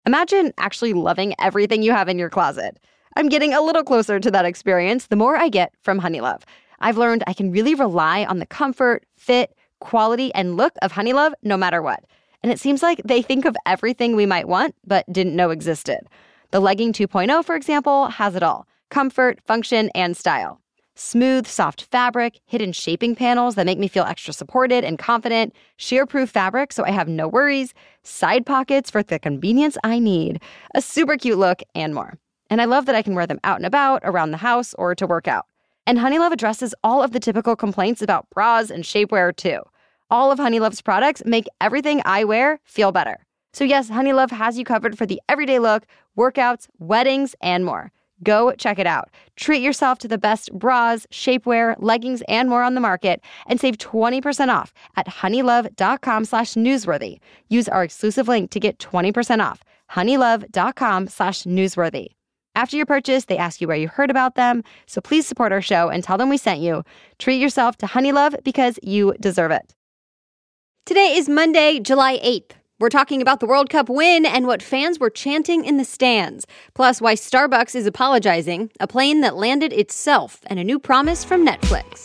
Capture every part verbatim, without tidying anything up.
Imagine actually loving everything you have in your closet. I'm getting a little closer to that experience the more I get from Honeylove. I've learned I can really rely on the comfort, fit, quality, and look of Honeylove no matter what. And it seems like they think of everything we might want but didn't know existed. The Legging two point oh, for example, has it all: comfort, function, and style. Smooth, soft fabric, hidden shaping panels that make me feel extra supported and confident, shear-proof fabric so I have no worries, side pockets for the convenience I need, a super cute look, and more. And I love that I can wear them out and about, around the house, or to work out. And Honeylove addresses all of the typical complaints about bras and shapewear, too. All of Honeylove's products make everything I wear feel better. So yes, Honeylove has you covered for the everyday look, workouts, weddings, and more. Go check it out. Treat yourself to the best bras, shapewear, leggings, and more on the market, and save twenty percent off at honeylove.com slash newsworthy. Use our exclusive link to get twenty percent off. honeylove.com slash newsworthy. After your purchase, they ask you where you heard about them, so please support our show and tell them we sent you. Treat yourself to Honeylove because you deserve it. Today is Monday, July eighth. We're talking about the World Cup win and what fans were chanting in the stands, plus why Starbucks is apologizing, a plane that landed itself, and a new promise from Netflix.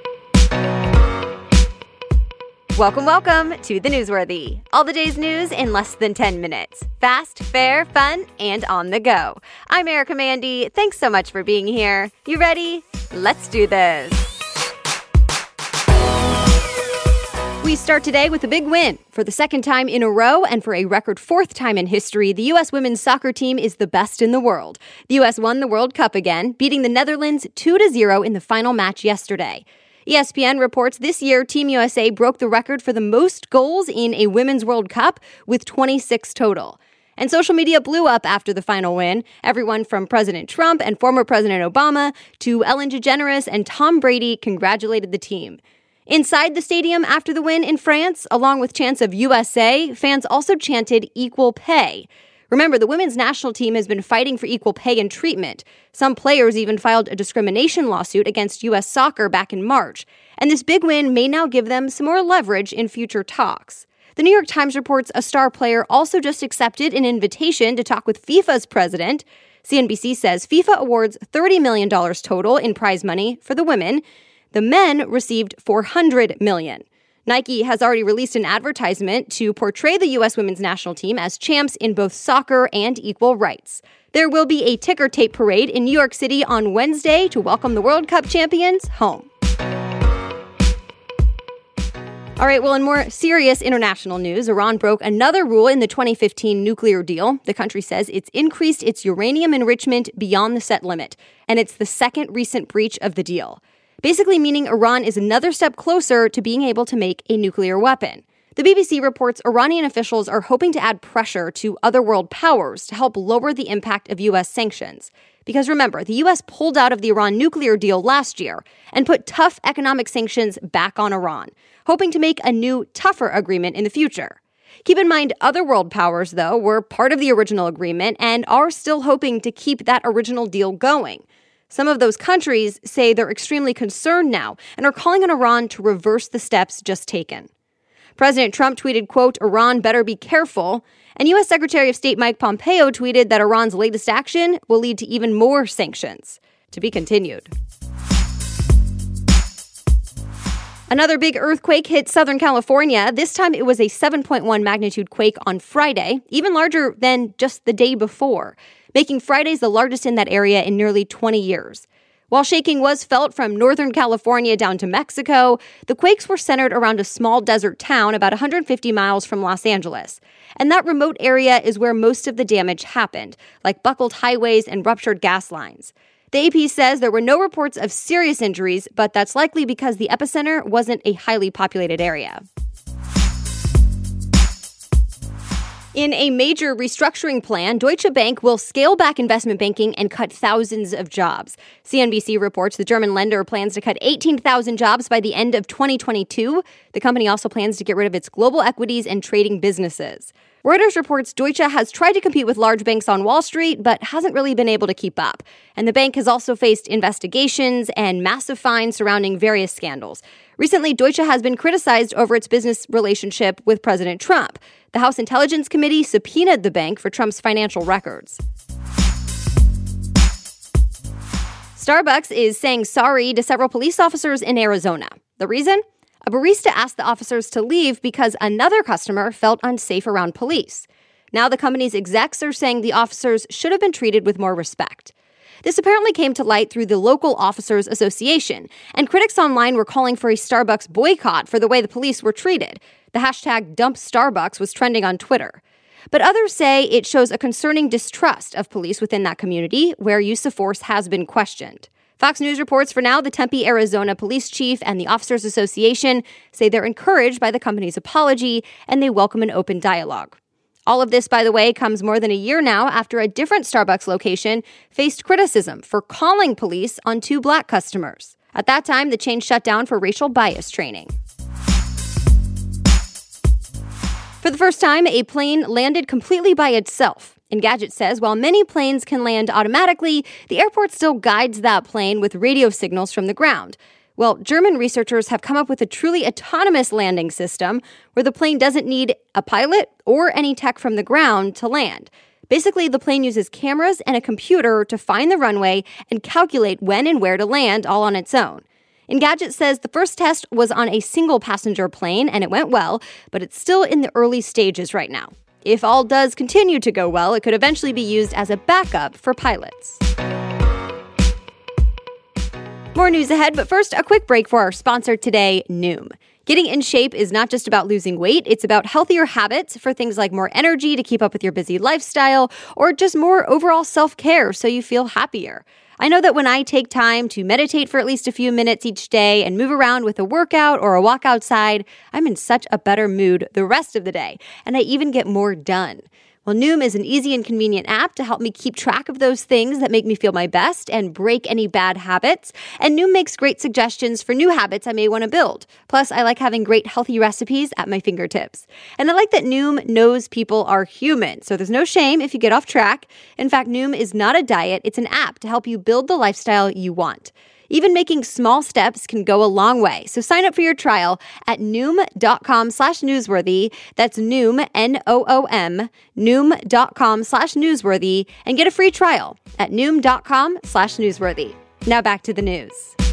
Welcome, welcome to The Newsworthy. All the day's news in less than ten minutes. Fast, fair, fun, and on the go. I'm Erica Mandy. Thanks so much for being here. You ready? Let's do this. We start today with a big win. For the second time in a row and for a record fourth time in history, the U S women's soccer team is the best in the world. The U S won the World Cup again, beating the Netherlands two to zero in the final match yesterday. E S P N reports this year, Team U S A broke the record for the most goals in a Women's World Cup with twenty-six total. And social media blew up after the final win. Everyone from President Trump and former President Obama to Ellen DeGeneres and Tom Brady congratulated the team. Inside the stadium after the win in France, along with chants of U S A, fans also chanted equal pay. Remember, the women's national team has been fighting for equal pay and treatment. Some players even filed a discrimination lawsuit against U S Soccer back in March. And this big win may now give them some more leverage in future talks. The New York Times reports a star player also just accepted an invitation to talk with FIFA's president. C N B C says FIFA awards thirty million dollars total in prize money for the women. The men received four hundred million dollars. Nike has already released an advertisement to portray the U S women's national team as champs in both soccer and equal rights. There will be a ticker tape parade in New York City on Wednesday to welcome the World Cup champions home. All right, well, in more serious international news, Iran broke another rule in the twenty fifteen nuclear deal. The country says it's increased its uranium enrichment beyond the set limit, and it's the second recent breach of the deal. Basically meaning Iran is another step closer to being able to make a nuclear weapon. The B B C reports Iranian officials are hoping to add pressure to other world powers to help lower the impact of U S sanctions. Because remember, the U S pulled out of the Iran nuclear deal last year and put tough economic sanctions back on Iran, hoping to make a new, tougher agreement in the future. Keep in mind, other world powers, though, were part of the original agreement and are still hoping to keep that original deal going. Some of those countries say they're extremely concerned now and are calling on Iran to reverse the steps just taken. President Trump tweeted, quote, "Iran better be careful." And U S Secretary of State Mike Pompeo tweeted that Iran's latest action will lead to even more sanctions. To be continued. Another big earthquake hit Southern California. This time it was a seven point one magnitude quake on Friday, even larger than just the day before, making Fridays the largest in that area in nearly twenty years. While shaking was felt from Northern California down to Mexico, the quakes were centered around a small desert town about one hundred fifty miles from Los Angeles. And that remote area is where most of the damage happened, like buckled highways and ruptured gas lines. The A P says there were no reports of serious injuries, but that's likely because the epicenter wasn't a highly populated area. In a major restructuring plan, Deutsche Bank will scale back investment banking and cut thousands of jobs. C N B C reports the German lender plans to cut eighteen thousand jobs by the end of twenty twenty-two. The company also plans to get rid of its global equities and trading businesses. Reuters reports Deutsche has tried to compete with large banks on Wall Street, but hasn't really been able to keep up. And the bank has also faced investigations and massive fines surrounding various scandals. Recently, Deutsche has been criticized over its business relationship with President Trump. The House Intelligence Committee subpoenaed the bank for Trump's financial records. Starbucks is saying sorry to several police officers in Arizona. The reason? A barista asked the officers to leave because another customer felt unsafe around police. Now the company's execs are saying the officers should have been treated with more respect. This apparently came to light through the local Officers Association, and critics online were calling for a Starbucks boycott for the way the police were treated. The hashtag Dump Starbucks was trending on Twitter. But others say it shows a concerning distrust of police within that community, where use of force has been questioned. Fox News reports for now the Tempe, Arizona police chief and the Officers Association say they're encouraged by the company's apology and they welcome an open dialogue. All of this, by the way, comes more than a year now after a different Starbucks location faced criticism for calling police on two black customers. At that time, the chain shut down for racial bias training. For the first time, a plane landed completely by itself. Engadget says while many planes can land automatically, the airport still guides that plane with radio signals from the ground. Well, German researchers have come up with a truly autonomous landing system where the plane doesn't need a pilot or any tech from the ground to land. Basically, the plane uses cameras and a computer to find the runway and calculate when and where to land all on its own. Engadget says the first test was on a single passenger plane and it went well, but it's still in the early stages right now. If all does continue to go well, it could eventually be used as a backup for pilots. More news ahead, but first, a quick break for our sponsor today, Noom. Getting in shape is not just about losing weight, it's about healthier habits for things like more energy to keep up with your busy lifestyle, or just more overall self-care so you feel happier. I know that when I take time to meditate for at least a few minutes each day and move around with a workout or a walk outside, I'm in such a better mood the rest of the day, and I even get more done. Well, Noom is an easy and convenient app to help me keep track of those things that make me feel my best and break any bad habits. And Noom makes great suggestions for new habits I may want to build. Plus, I like having great healthy recipes at my fingertips. And I like that Noom knows people are human, so there's no shame if you get off track. In fact, Noom is not a diet, it's an app to help you build the lifestyle you want. Even making small steps can go a long way. So sign up for your trial at Noom.com slash newsworthy. That's Noom, N O O M, Noom.com slash newsworthy, and get a free trial at Noom.com slash newsworthy. Now back to the news.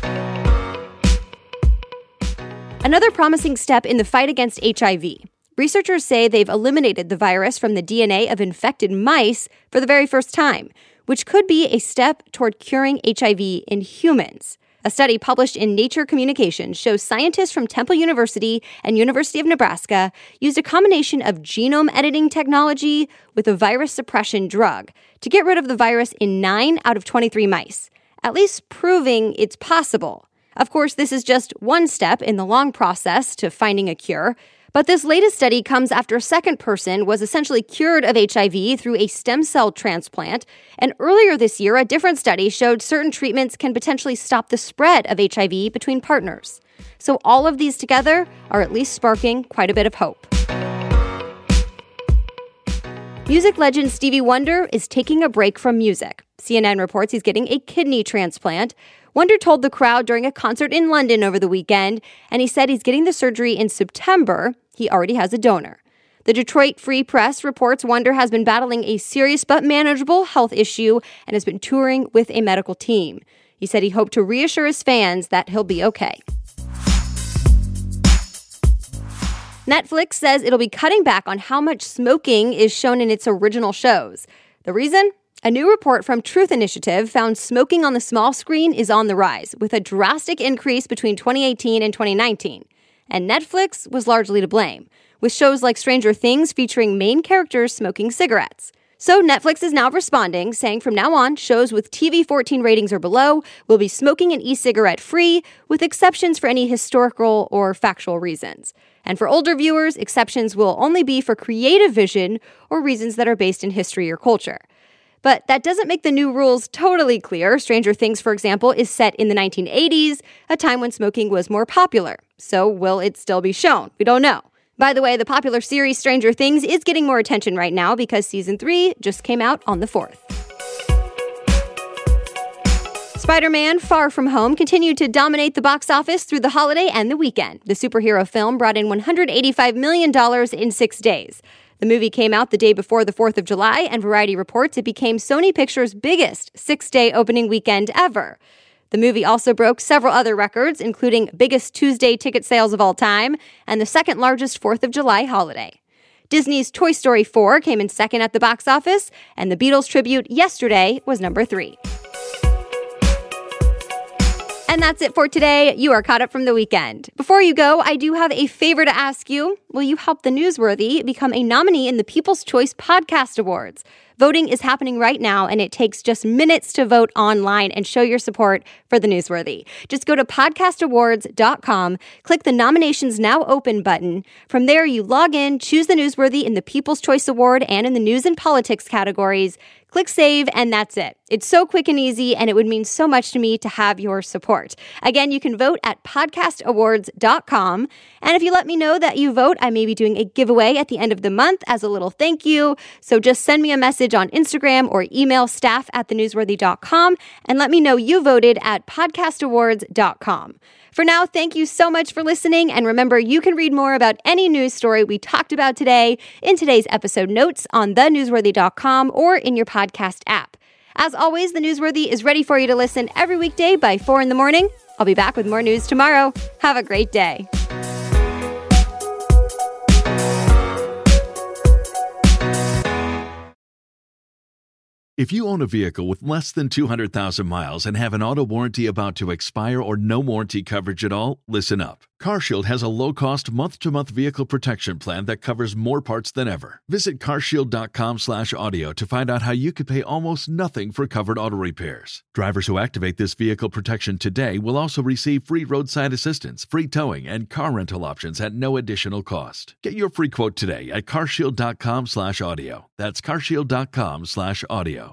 Another promising step in the fight against H I V. Researchers say they've eliminated the virus from the D N A of infected mice for the very first time, which could be a step toward curing H I V in humans. A study published in Nature Communications shows scientists from Temple University and University of Nebraska used a combination of genome editing technology with a virus suppression drug to get rid of the virus in nine out of twenty-three mice, at least proving it's possible. Of course, this is just one step in the long process to finding a cure. But this latest study comes after a second person was essentially cured of H I V through a stem cell transplant. And earlier this year, a different study showed certain treatments can potentially stop the spread of H I V between partners. So all of these together are at least sparking quite a bit of hope. Music legend Stevie Wonder is taking a break from music. C N N reports he's getting a kidney transplant. Wonder told the crowd during a concert in London over the weekend, and he said he's getting the surgery in September. He already has a donor. The Detroit Free Press reports Wonder has been battling a serious but manageable health issue and has been touring with a medical team. He said he hoped to reassure his fans that he'll be okay. Netflix says it'll be cutting back on how much smoking is shown in its original shows. The reason? A new report from Truth Initiative found smoking on the small screen is on the rise, with a drastic increase between twenty eighteen and twenty nineteen. And Netflix was largely to blame, with shows like Stranger Things featuring main characters smoking cigarettes. So Netflix is now responding, saying from now on, shows with T V fourteen ratings or below will be smoking and e-cigarette free, with exceptions for any historical or factual reasons. And for older viewers, exceptions will only be for creative vision or reasons that are based in history or culture. But that doesn't make the new rules totally clear. Stranger Things, for example, is set in the nineteen eighties, a time when smoking was more popular. So will it still be shown? We don't know. By the way, the popular series Stranger Things is getting more attention right now because season three just came out on the fourth. Spider-Man: Far From Home continued to dominate the box office through the holiday and the weekend. The superhero film brought in one hundred eighty-five million dollars in six days. The movie came out the day before the fourth of July, and Variety reports it became Sony Pictures' biggest six-day opening weekend ever. The movie also broke several other records, including biggest Tuesday ticket sales of all time and the second largest fourth of July holiday. Disney's Toy Story four came in second at the box office, and the Beatles tribute Yesterday was number three. And that's it for today. You are caught up from the weekend. Before you go, I do have a favor to ask you. Will you help The Newsworthy become a nominee in the People's Choice Podcast Awards? Voting is happening right now, and it takes just minutes to vote online and show your support for The Newsworthy. Just go to podcast awards dot com, click the Nominations Now Open button. From there, you log in, choose The Newsworthy in the People's Choice Award and in the News and Politics categories. Click save, and that's it. It's so quick and easy, and it would mean so much to me to have your support. Again, you can vote at podcast awards dot com. And if you let me know that you vote, I may be doing a giveaway at the end of the month as a little thank you. So just send me a message on Instagram or email staff at the newsworthy dot com and let me know you voted at podcast awards dot com. For now, thank you so much for listening, and remember, you can read more about any news story we talked about today in today's episode notes on the newsworthy dot com or in your podcast app. As always, The Newsworthy is ready for you to listen every weekday by four in the morning. I'll be back with more news tomorrow. Have a great day. If you own a vehicle with less than two hundred thousand miles and have an auto warranty about to expire or no warranty coverage at all, listen up. CarShield has a low-cost month-to-month vehicle protection plan that covers more parts than ever. Visit carshield dot com slash audio to find out how you could pay almost nothing for covered auto repairs. Drivers who activate this vehicle protection today will also receive free roadside assistance, free towing, and car rental options at no additional cost. Get your free quote today at carshield dot com slash audio. That's carshield dot com slash audio.